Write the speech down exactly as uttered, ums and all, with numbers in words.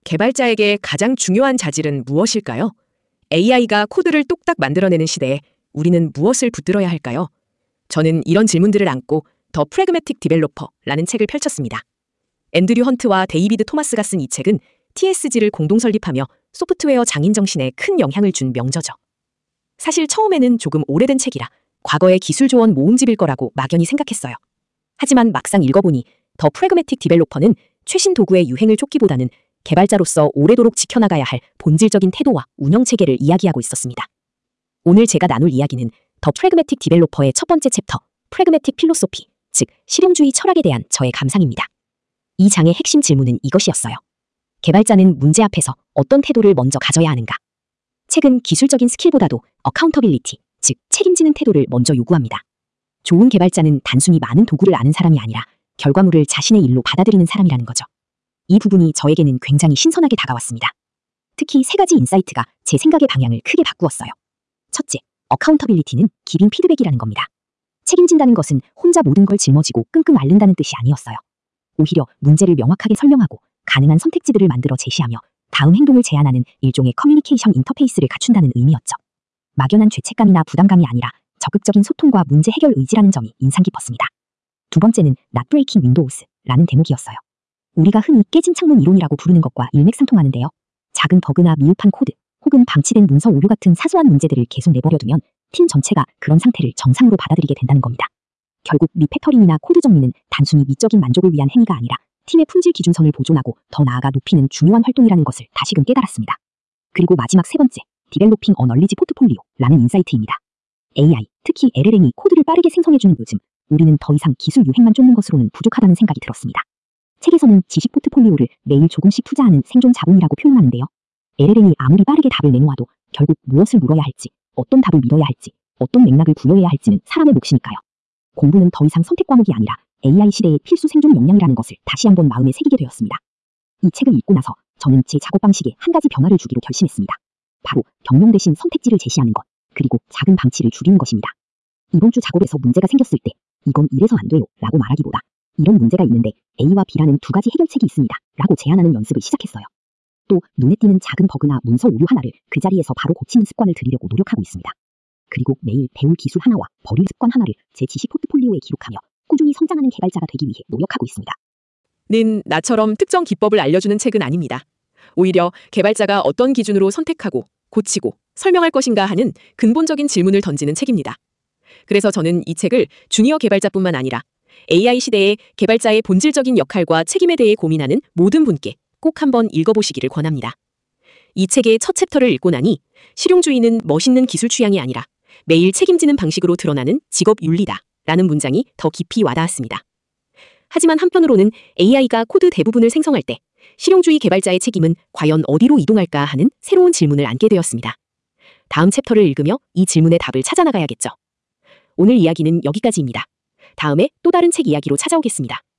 개발자에게 가장 중요한 자질은 무엇일까요? 에이아이가 코드를 똑딱 만들어내는 시대에 우리는 무엇을 붙들어야 할까요? 저는 이런 질문들을 안고 더 프래그매틱 디벨로퍼라는 책을 펼쳤습니다. 앤드류 헌트와 데이비드 토마스가 쓴 이 책은 티에스지를 공동 설립하며 소프트웨어 장인 정신에 큰 영향을 준 명저죠. 사실 처음에는 조금 오래된 책이라 과거의 기술 조언 모음집일 거라고 막연히 생각했어요. 하지만 막상 읽어보니 더 프래그매틱 디벨로퍼는 최신 도구의 유행을 쫓기보다는 개발자로서 오래도록 지켜나가야 할 본질적인 태도와 운영 체계를 이야기하고 있었습니다. 오늘 제가 나눌 이야기는 더 프래그매틱 디벨로퍼의 첫 번째 챕터, 프래그매틱 필로소피, 즉 실용주의 철학에 대한 저의 감상입니다. 이 장의 핵심 질문은 이것이었어요. 개발자는 문제 앞에서 어떤 태도를 먼저 가져야 하는가? 책은 기술적인 스킬보다도 어카운터빌리티, 즉 책임지는 태도를 먼저 요구합니다. 좋은 개발자는 단순히 많은 도구를 아는 사람이 아니라 결과물을 자신의 일로 받아들이는 사람이라는 거죠. 이 부분이 저에게는 굉장히 신선하게 다가왔습니다. 특히 세 가지 인사이트가 제 생각의 방향을 크게 바꾸었어요. 첫째, 어카운터빌리티는 기빙 피드백이라는 겁니다. 책임진다는 것은 혼자 모든 걸 짊어지고 끙끙 앓는다는 뜻이 아니었어요. 오히려 문제를 명확하게 설명하고 가능한 선택지들을 만들어 제시하며 다음 행동을 제안하는 일종의 커뮤니케이션 인터페이스를 갖춘다는 의미였죠. 막연한 죄책감이나 부담감이 아니라 적극적인 소통과 문제 해결 의지라는 점이 인상 깊었습니다. 두 번째는 Not Breaking Windows라는 대목이었어요. 우리가 흔히 깨진 창문 이론이라고 부르는 것과 일맥상통하는데요. 작은 버그나 미흡한 코드, 혹은 방치된 문서 오류 같은 사소한 문제들을 계속 내버려두면 팀 전체가 그런 상태를 정상으로 받아들이게 된다는 겁니다. 결국 리팩터링이나 코드 정리는 단순히 미적인 만족을 위한 행위가 아니라 팀의 품질 기준선을 보존하고 더 나아가 높이는 중요한 활동이라는 것을 다시금 깨달았습니다. 그리고 마지막 세 번째, 디벨로핑 어 널리지 포트폴리오라는 인사이트입니다. 에이아이, 특히 엘엘엠이 코드를 빠르게 생성해주는 요즘, 우리는 더 이상 기술 유행만 쫓는 것으로는 부족하다는 생각이 들었습니다. 책에서는 지식 포트폴리오를 매일 조금씩 투자하는 생존 자본이라고 표현하는데요. 엘엘엠이 아무리 빠르게 답을 내놓아도 결국 무엇을 물어야 할지, 어떤 답을 믿어야 할지, 어떤 맥락을 부여해야 할지는 사람의 몫이니까요. 공부는 더 이상 선택 과목이 아니라 에이아이 시대의 필수 생존 역량이라는 것을 다시 한번 마음에 새기게 되었습니다. 이 책을 읽고 나서 저는 제 작업 방식에 한 가지 변화를 주기로 결심했습니다. 바로 경영 대신 선택지를 제시하는 것, 그리고 작은 방치를 줄이는 것입니다. 이번 주 작업에서 문제가 생겼을 때 이건 이래서 안 돼요 라고 말하기보다 이런 문제가 있는데 A와 B라는 두 가지 해결책이 있습니다 라고 제안하는 연습을 시작했어요. 또 눈에 띄는 작은 버그나 문서 오류 하나를 그 자리에서 바로 고치는 습관을 들이려고 노력하고 있습니다. 그리고 매일 배울 기술 하나와 버릴 습관 하나를 제 지식 포트폴리오에 기록하며 꾸준히 성장하는 개발자가 되기 위해 노력하고 있습니다. 는 나처럼 특정 기법을 알려주는 책은 아닙니다. 오히려 개발자가 어떤 기준으로 선택하고 고치고 설명할 것인가 하는 근본적인 질문을 던지는 책입니다. 그래서 저는 이 책을 주니어 개발자뿐만 아니라 에이아이 시대의 개발자의 본질적인 역할과 책임에 대해 고민하는 모든 분께 꼭 한번 읽어보시기를 권합니다. 이 책의 첫 챕터를 읽고 나니 실용주의는 멋있는 기술 취향이 아니라 매일 책임지는 방식으로 드러나는 직업 윤리다 라는 문장이 더 깊이 와닿았습니다. 하지만 한편으로는 에이아이가 코드 대부분을 생성할 때 실용주의 개발자의 책임은 과연 어디로 이동할까 하는 새로운 질문을 안게 되었습니다. 다음 챕터를 읽으며 이 질문의 답을 찾아나가야겠죠. 오늘 이야기는 여기까지입니다. 다음에 또 다른 책 이야기로 찾아오겠습니다.